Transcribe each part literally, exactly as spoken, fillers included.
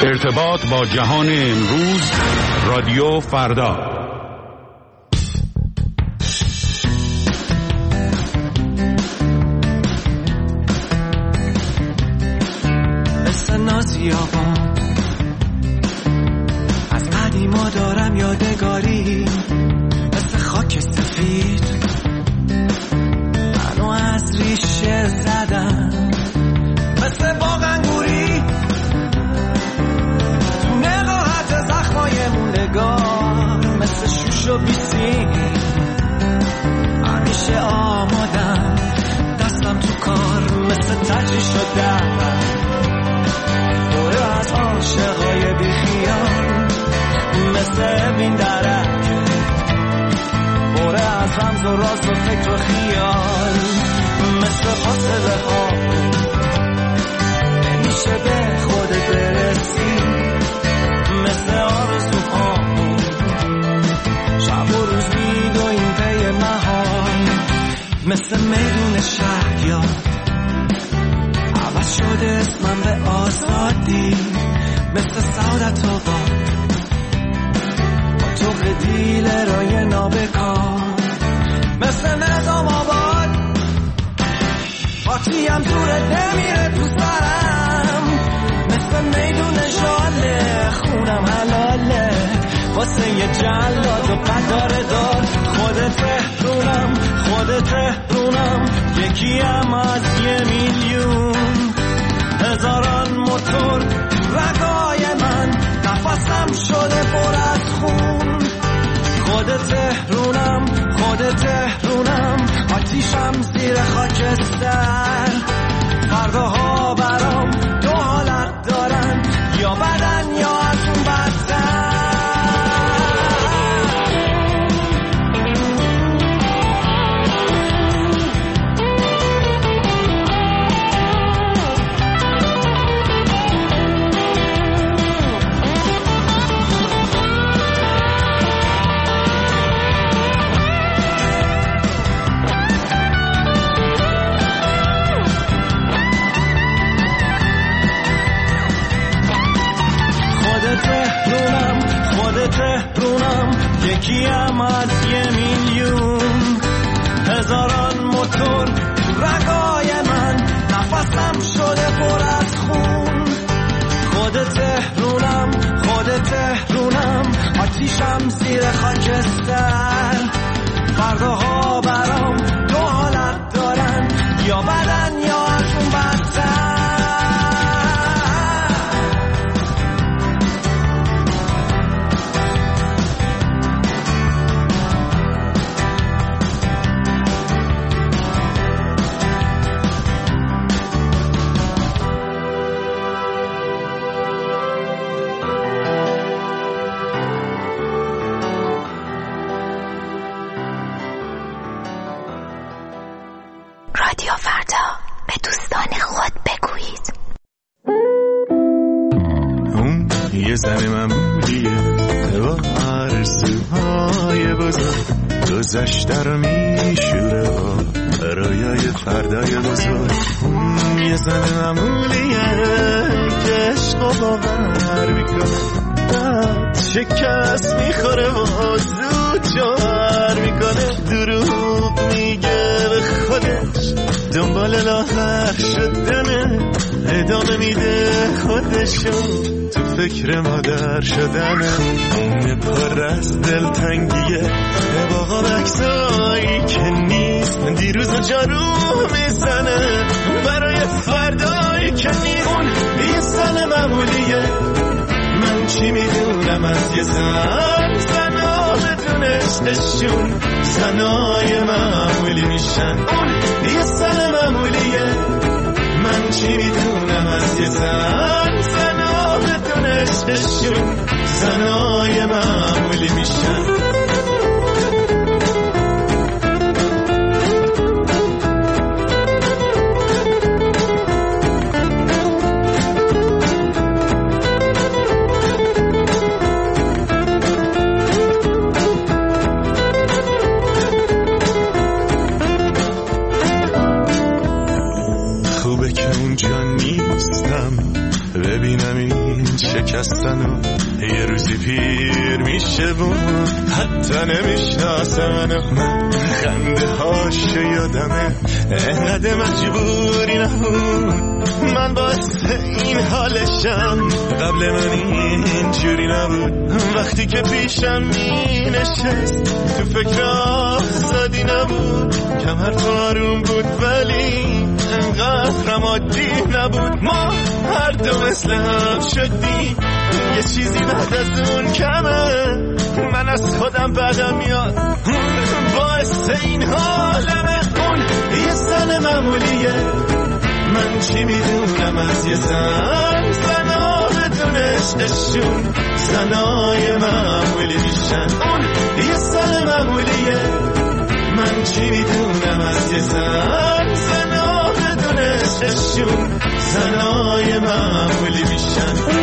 ارتباط با جهان امروز، رادیو فردا. مثل نازیابان از قدیما دارم یادگاری، مثل خاک سفید منو از ریشه زدم، مثل باغ انگوری تو نقاهت زخمای موندگار، مثل شوش و بیسیم همیشه آمادم، دستم تو کار مثل تجری شدم، دوره از عاشقای بیخیال مثل این درک، دوره از رمز و راز و فکر و خیال، مثل فاصله ها نمیشه به خودت برسی، مثل آرزوها شب و روز میدویم پی محال، مثل میدون شهریار عوض شده اسمم به آزادی، مثل سعادت و با با تو قدیل رای نابکار، مثل نظام آباد پاکیم دوره نمیره تو سرم، مثل میدون جاله خونم حلاله واسه یه جلاد و قدار دار، خودت رهرونم خودت رهرونم یکیم از یه میلیون، هزاران موتور رگای من نفسم شده پر از خون، خودت تهرونم خودت تهرونم آتیشم زیر خاکستر، فرداها برام دو حالت دارن، یا بدن یا از اون بدتر. تهرونم یکیم از یه میلیون، هزاران موتور رگای من نفسم شده پر از خون، خودت تهرونم خودت تهرونم آتیشم زیر خاکستر، فرداها برام دو حالت دارن، یا بدن یا از اون بدتر. رادیو فردا، به دوستان خود بگویید. اون یه زن معمولیه با آرزوهای بزرگ، گذشته رو میشوره برای فردای بزرگ. اون یه زن معمولیه که عشق و باور میکنه، بعد شکست میخوره و زود جوهر میکنه، دروغ میگه به خودش دنبال لاغر شدنه، ادامه میده خودشون تو فکر مادر شدنه، پر از دلتنگیه باقا بکسایی که نیست، دیروز و جارو میزنه برای فردایی که نیست. اون یه سال معمولیه، من چی میدونم از یه زن، زنها بدون عشقشون زنای معمولی میشن. اون یه سال معمولیه، من چی میدونم از یه زن، زنها بدون عشقشون زنای معمولی میشن. خوبه که اونجا نیستم، ببینم این شکستن و یه روزی پیر میشه بود حتی نمیشناسه منو من خنده هاش یادمه انقدر مجبوری نبود من باعث این حالشم قبل من این جوری نبود وقتی که پیشم می نشست تو فکر آزادی نبود کمر تو آروم بود ولی انقدر رمادی نبود ما هر دو مثل هم شدیم یه چیزی بعد از اون کمه من از خودم بعدم میاد باعث این حالمه اون یه زن معمولیه من چی میدونم از یه زن زنا بدون عشقشون زنای معمولی میشن اون یه زن معمولیه من چی میدونم از یه زن زنا بدون عشقشون زنای معمولی میشن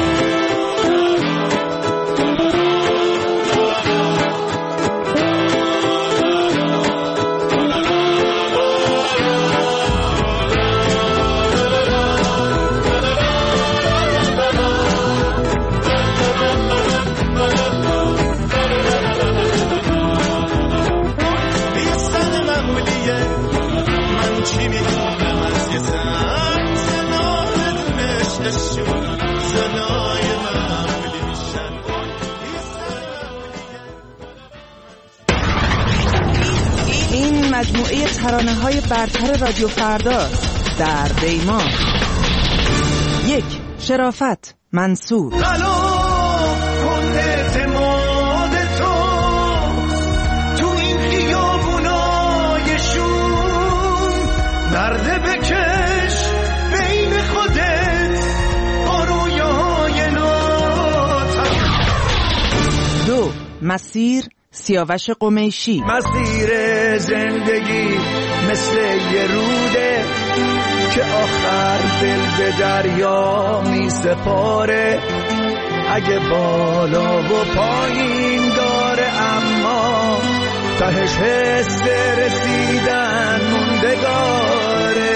مجموعه ترانه‌های برتر رادیو فردا در دیما. یک، شرافت، منصور. قلم کن اعتماد تو تو این خیابونای شوم درد بکش بین خودت با رویای ناتم. دو، مسیر، سیاوش قمیشی. مسیر زندگی مثل یه روده که آخر دل به دریا می سپاره اگه بالا و پایین داره اما تهش حس رسیدن موندگاره.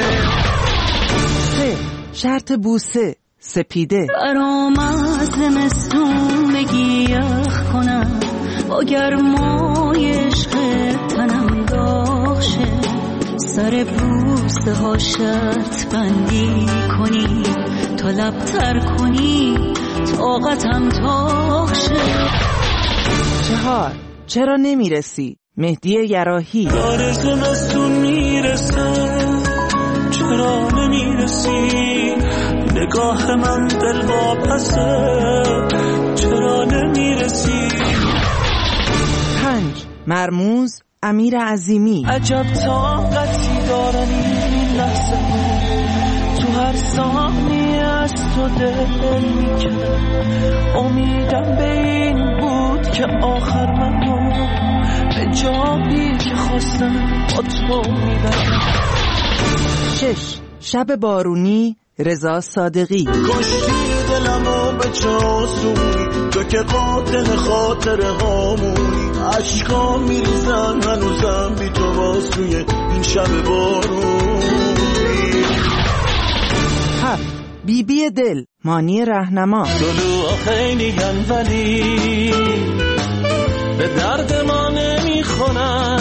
سه، شرط بوسه، سپیده. برام از زمستون بگی یخ کنم با گرمای عشق تنم داغ شه سر بوسه ها شرط بندی کنی تا لب تر کنی طاقتم تاق شه. چهار، چرا نمیرسی، مهدی یراحی. داره زمستون میرسه چرا نمیرسی نگاه من دل واپسه چرا نمیرسی. پنج، مرموز، امیر عظیمی. عجب طاقتی دارن این لحظه تو هر ثانیه از تو دل میکنه امیدم به این بود که آخر منو به جایی که خواستم با تو میبرم. شش، شب بارونی، رضا صادقی. کشتی دلمو به چاسونی تو که قاتل خاطر هامونی عشقا میریزن هنوزم بی تو باز توی این شب بارونی. هفت، بی بی دل، مانی رهنما. دلوها خیلی گن ولی به درد ما نمیخونن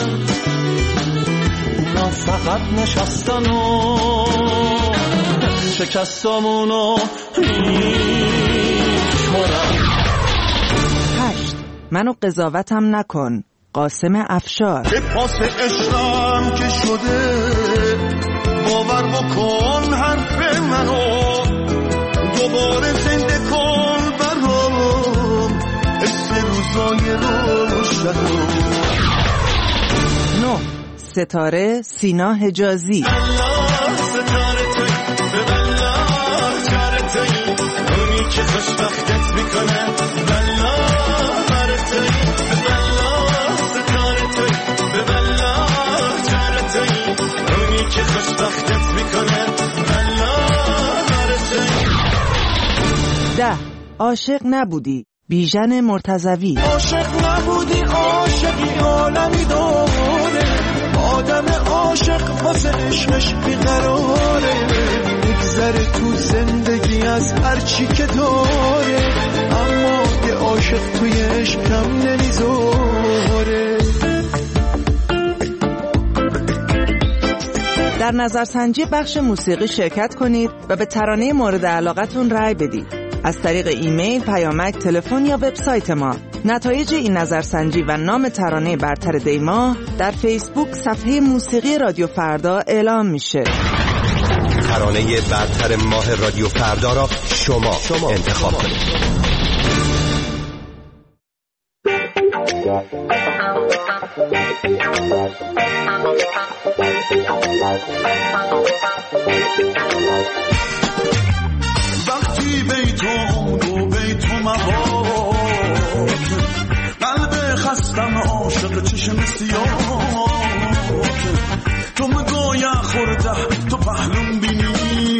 اونا فقط نشستن و شکستامونو میشمارن. هشت، منو قضاوتم نکن، قاسم افشار. به پاس عشقم که شده باور بکن حرف منو دوباره زنده کن برام حس روزای روشنو. نه، ستاره، سینا حجازی. الله ستاره توی به الله چاره توی اونی که خوشبختت میکنه بالله هره توی به بالله ستاره توی به بالله چاره توی اونی که خوشبختت میکنه بالله هره توی. ده، عاشق نبودی، بیژن مرتضوی. عاشق نبودی عاشقی عالمی داره آدم عاشق واسه عشقش بیقراره میگذره تو زندگی از هر چی که داره، اما یه عاشق توی عشقم نمیذاره. در نظرسنجی بخش موسیقی شرکت کنید و به ترانه مورد علاقتون رأی بدید. از طریق ایمیل، پیامک، تلفن یا وبسایت ما. نتایج این نظرسنجی و نام ترانه برتر دیما در فیسبوک صفحه موسیقی رادیو فردا اعلام میشه. ترانه برتر ماه رادیو فردا را شما, شما انتخاب کنید. وقتی بیتون دو بیتون مباد، قلب خستم عاشق چشم سیاه، تو مگایا خورده تو پهلون بینی،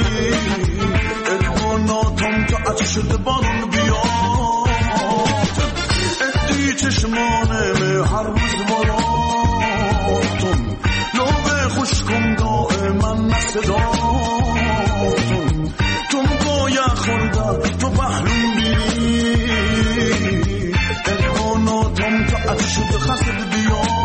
ادواناتم تو عطی شده بارون بیاد، ادی چشمانه هر روز باراتون، لوبه خوشکم دائما نصداتون، تو مگایا خورده تو پهلون بینی، ادواناتم تو عطی شده خسد بیاد،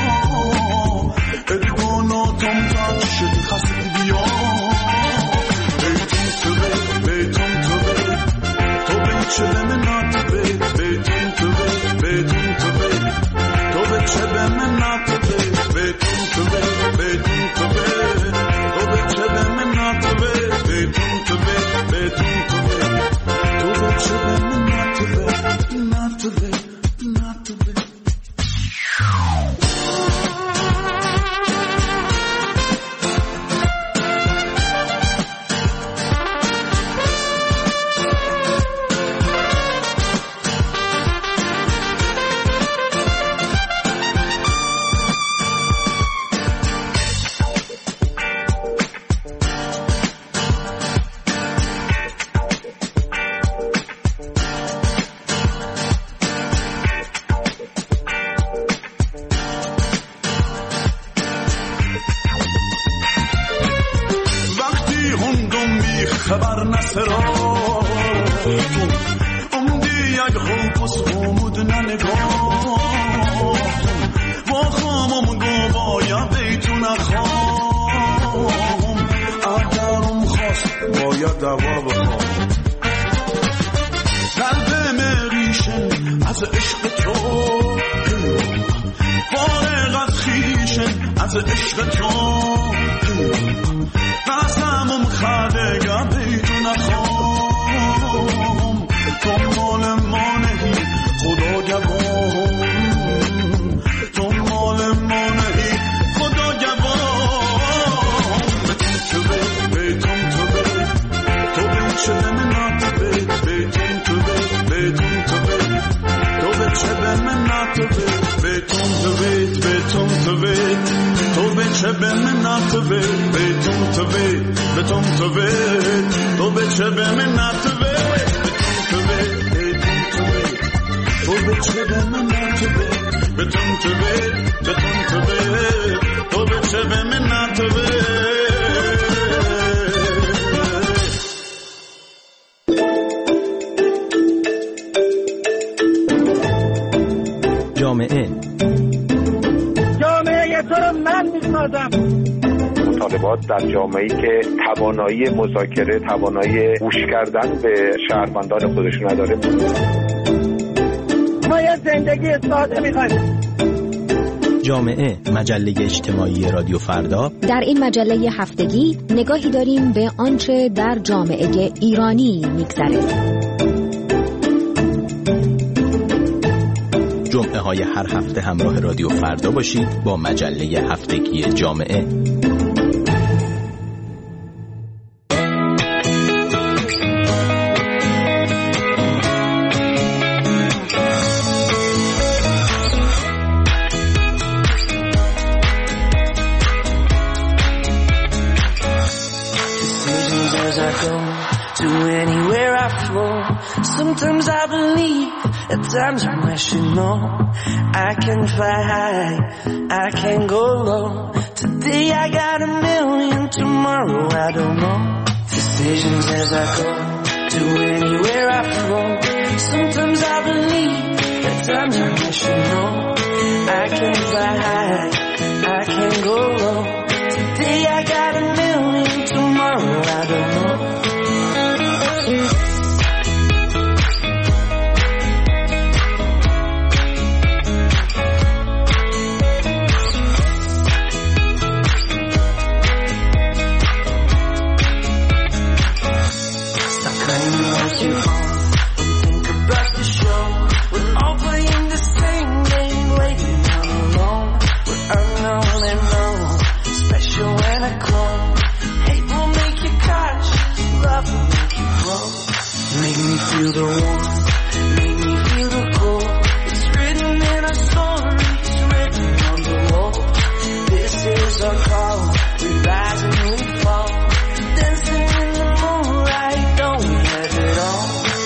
ادواناتم تو عطی شده خسد بیاد. بیتون تو بی بیتون تو بی تو بی چه به منات بی بیتون تو بی بیتون تو بی تو بی چه به منات بی بیتون تو بی بیتون تو بی تو بی چه به منات بی بیتون تو بی بیتون تو بی تو بی چه به منات بی منات بی منات بی. خبر نسراتون امدی یک خوبس خومود ننگاتون، با خامم گو بایا بیتون اخوام، اگرم خواست باید دوا بخوام، قلب مریشن از عشق تو، فارغ از خیشن از عشق تو، قسمم خدگه بیتون اخوام، تو مال ما نهی خدا گوام، تو مال ما نهی خدا گوام. بیتون تو بی بیتون تو بی تو بی چه به منات بی بیتون تو بی بیتون تو بی تو بی چه به منات بی بیتون تو بی بیتون تو بی تو بی چه به منات بی بیتون تو بی بیتون تو بی تو بی چه به منات بی بیتون تو بی تو بی چه به منات بی بیتون تو بی بیتون تو بی تو بی چه به منات بی. جامعه جامعه تو رو من میسازم. مطالبات در جامعه‌ای که توانایی مذاکره، توانایی گوش کردن به شهروندان خودش نداره. ما یه زندگی ساده می‌خوایم. جامعه، مجله اجتماعی رادیو فردا. در این مجله هفتگی نگاهی داریم به آنچه در جامعه ایرانی می‌گذره. جمعه های هر هفته همراه رادیو فردا باشید با مجله هفتگی جامعه. To anywhere I flow, sometimes I believe, at times I'm rational. I can fly high, I can go low. Today I got a million, tomorrow I don't know. This Decisions as I go to anywhere after all. Sometimes I believe, at times I wish you know. I can fly high, I can go low. Today I got a million, tomorrow I don't know. Feel the warmth, make me feel the cold. It's written in our stories, written on the wall. This is our call, we rise and we fall. Dancing in the moonlight, don't we have it all?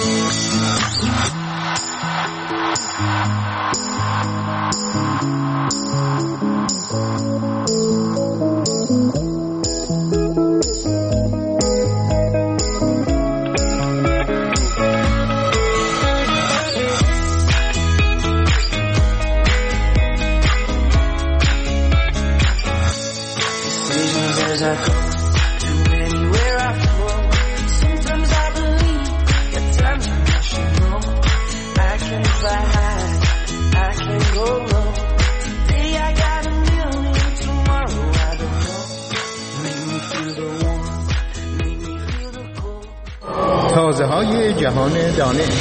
I go to anywhere I flow. Sometimes I believe, at times I wish you know. I can fly high, I can go low. Today I got a million, tomorrow I don't know. Make me feel the warmth, make me feel the cold. تازه های جهان دانش.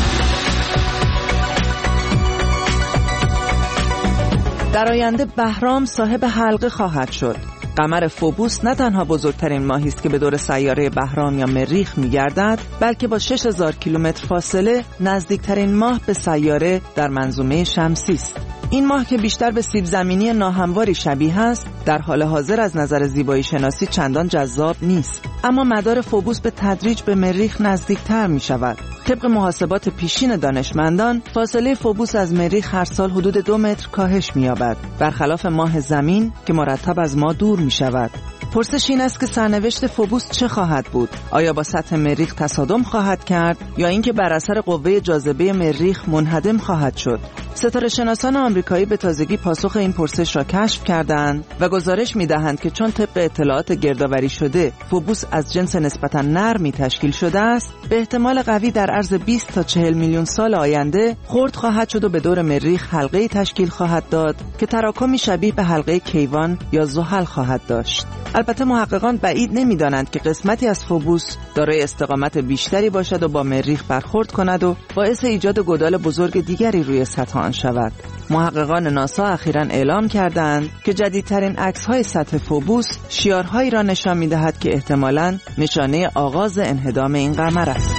در آینده بهرام صاحب حلقه خواهد شد. قمر فوبوس نه تنها بزرگترین ماهی است که به دور سیاره بهرام یا مریخ می‌گردد، بلکه با شش هزار کیلومتر فاصله نزدیکترین ماه به سیاره در منظومه شمسی است. این ماه که بیشتر به سیب زمینی ناهمواری شبیه است، در حال حاضر از نظر زیبایی شناسی چندان جذاب نیست. اما مدار فوبوس به تدریج به مریخ نزدیکتر می شود. طبق محاسبات پیشین دانشمندان، فاصله فوبوس از مریخ هر سال حدود دو متر کاهش می یابد، برخلاف ماه زمین که مرتب از ما دور می شود. پرسش این است که سرنوشت فوبوس چه خواهد بود؟ آیا با سطح مریخ تصادم خواهد کرد یا اینکه بر اثر قوه جاذبه مریخ منهدم خواهد شد؟ ستاره شناسان آمریکایی به تازگی پاسخ این پرسش را کشف کردند و گزارش می‌دهند که چون طبق اطلاعات گردآوری شده فوبوس از جنس نسبتاً نرمی تشکیل شده است، به احتمال قوی در عرض بیست تا چهل میلیون سال آینده خرد خواهد شد و به دور مریخ حلقه‌ای تشکیل خواهد داد که تراکمی شبیه به حلقه کیوان یا زحل خواهد داشت. البته محققان بعید نمی‌دانند که قسمتی از فوبوس دارای استقامت بیشتری باشد و با مریخ برخورد کند و باعث ایجاد گودال بزرگ دیگری روی سطح آن شود. محققان ناسا اخیراً اعلام کردند که جدیدترین عکس‌های سطح فوبوس شیارهایی را نشان می‌دهد که احتمالاً نشانه آغاز انهدام این قمر است.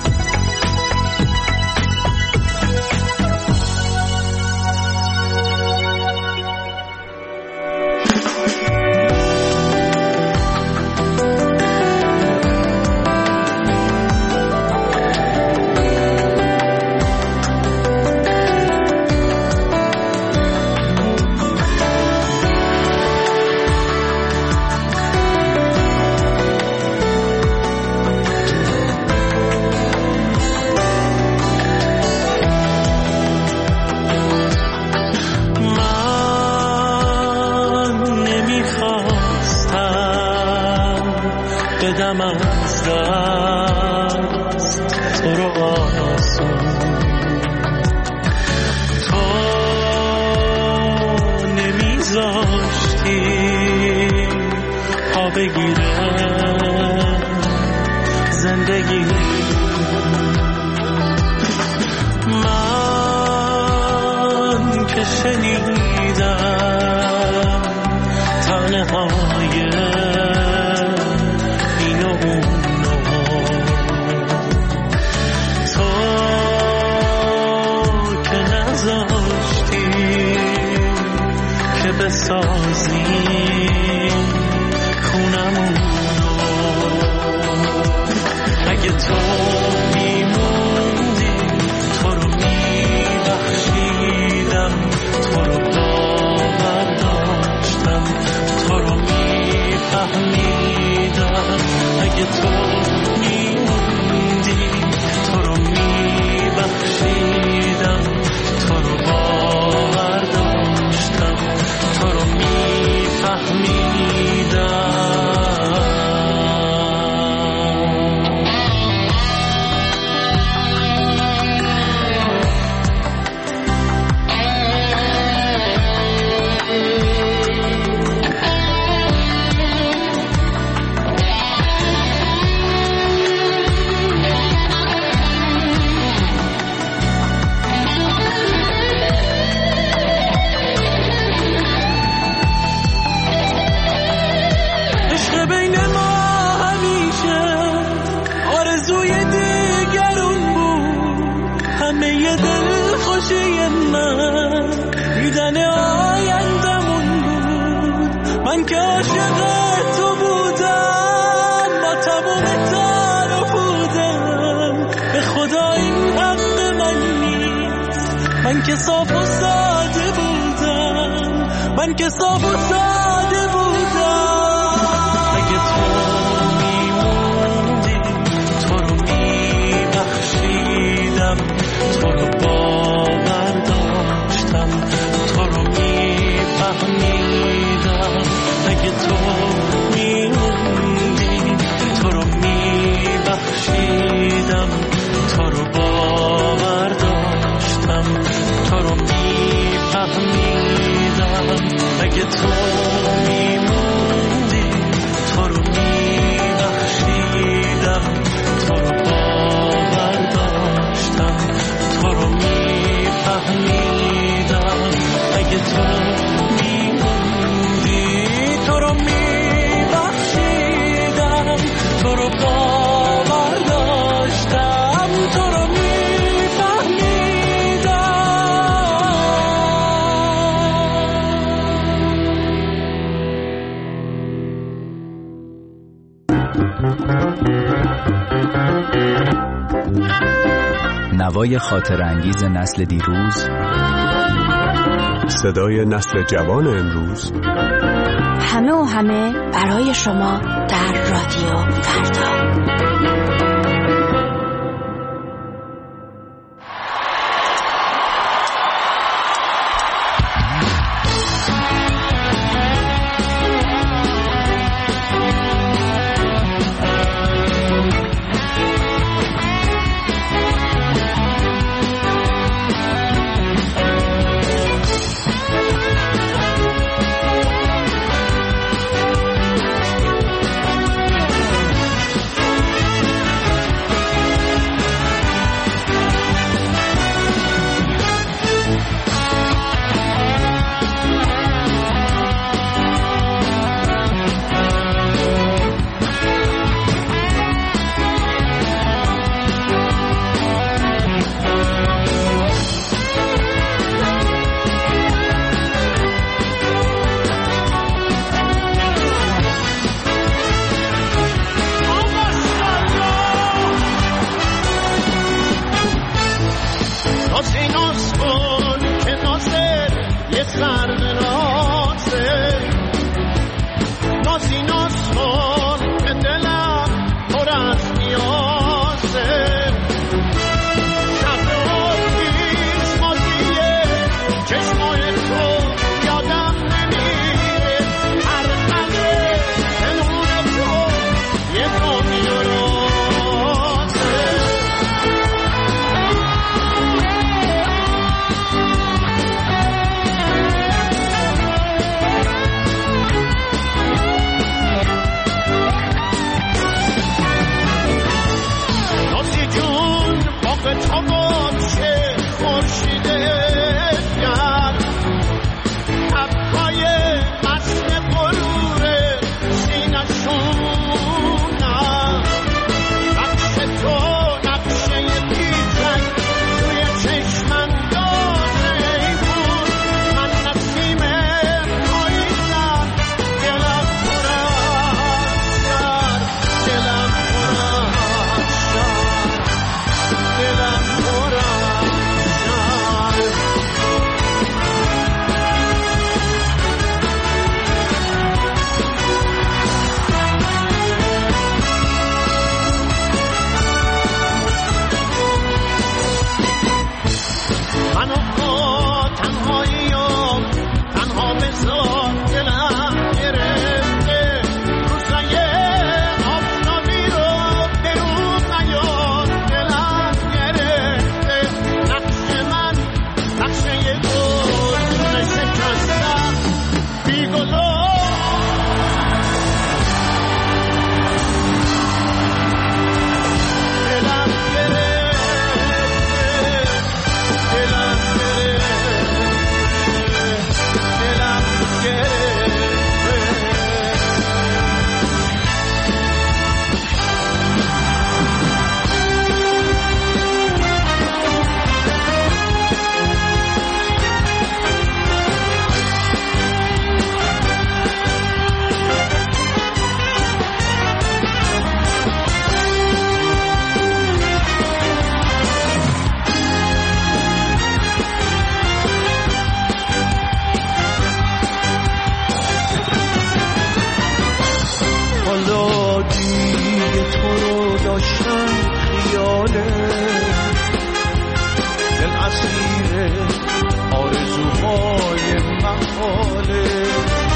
بدم از دست تو رو آسون، تو نمیذاشتی پا بگیره زندگی. من که شنیدم تنهای بسازی خونمونو، اگه تو میموندی تو رو میبخشیدم، تو رو باور داشتم، تو رو میفهمیدم، اگه تو می من که صاف و ساده بودم، من که صاف و ساده بودم. اگه تو میموندی تو رو میبخشیدم، تو رو باور داشتم، تو رو میفهمیدم. اگه تو میموندی تو رو میبخشیدم، تو رو باور داشتم، تو رو میفهمیدم. اگه تو میموندی تو رو میبخشیدم، تو رو باور داشتم، تو رو میفهمیدم. اگه تو میموندی تو رو میبخشیدم، تو رو باور داشتم، تو رو نوای خاطر انگیز نسل دیروز، صدای نسل جوان امروز، همه و همه برای شما در رادیو فردا. دلم دل اسیر آرزوهای محاله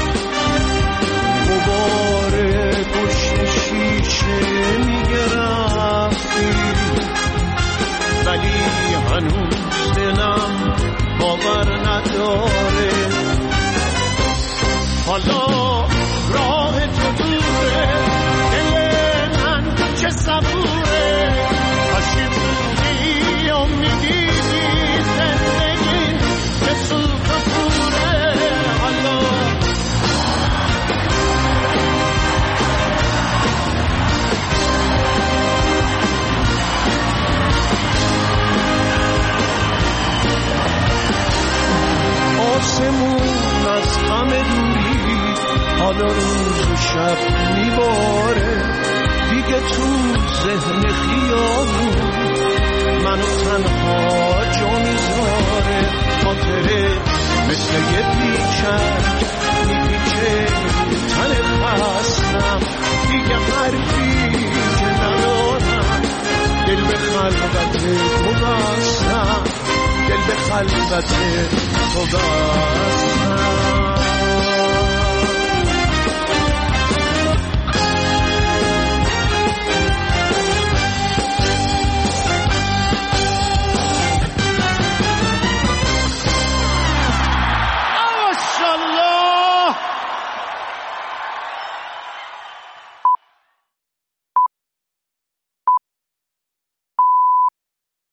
غبار پشت شیشه میگرفتی ولی هنوز دلم باور نداره حالا راه تو دوره دل من چه صبوره کاشی بودی و میدیدی زندگی به سوت و پوره حالا آسمون از همه دوری حالا روز و شب میباره دیگه تو ذهن خیالون منو تنها جا میذاره خاطره مثل یه پیچک میپیچه تن خستم دیگه حرفی که ندارم دل به خلوت تو بستم دل به خلوت تو بستم